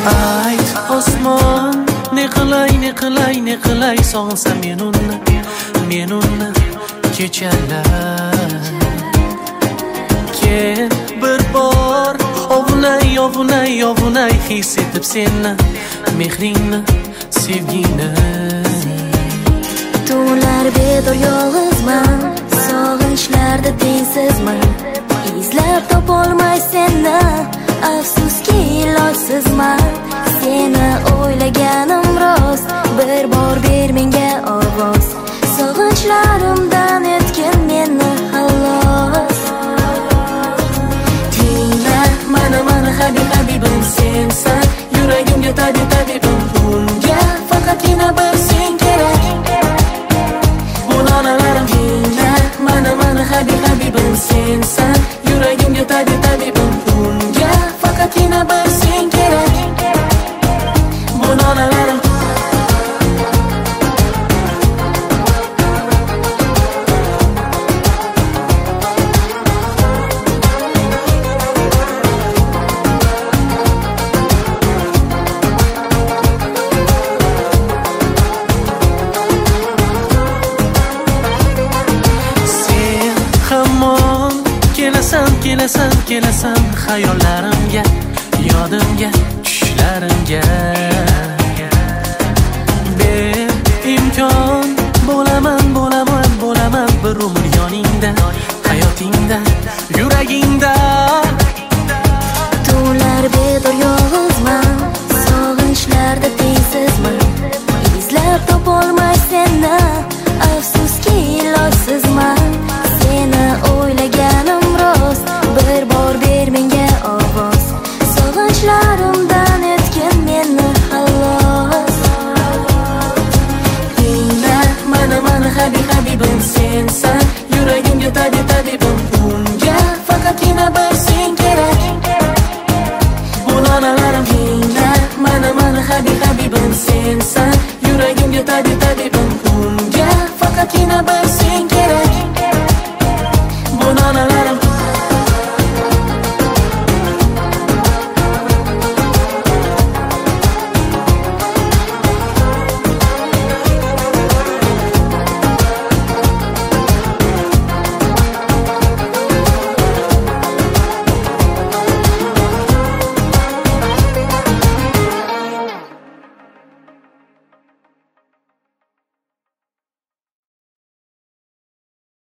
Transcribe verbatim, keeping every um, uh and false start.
Ayt osmon, ne qilay, ne qilay, ne qilay, sog'insam men uni, men uni kechalar. Kel bir bor ovunay, ovunay, ovunay, his etib seni, mehringni, sevgingni. Tunlar bedor yolg'izman, sog'inchlarda tengsizman, izlab topolmay seni, afsuski ilojsizman. Seni o'ylaganim rost, bir bor ber menga ovoz, sog'inchlarimdan etgin meni xalos. Tingla, mana mana habib habibim sensan, yuragimga tabib tabibim, bunga faqatgina bir sen kerak. Bulonalarim tingla, mana mana habib habibim sensan, yuragimga tabib tabibim, bunga faqatgina bir sen kerak. Bulonalarim kelasan, kelasan, kelasan xayollarimga, yodimga, tushlarimga. Ber imkon, bo'laman, bo'laman, bo'laman bir umr yoningda, hayotingda, yuragingda. Tunlar bedor yolg'izman, sog'inchlarda tengsizman, izlab topolmay seni,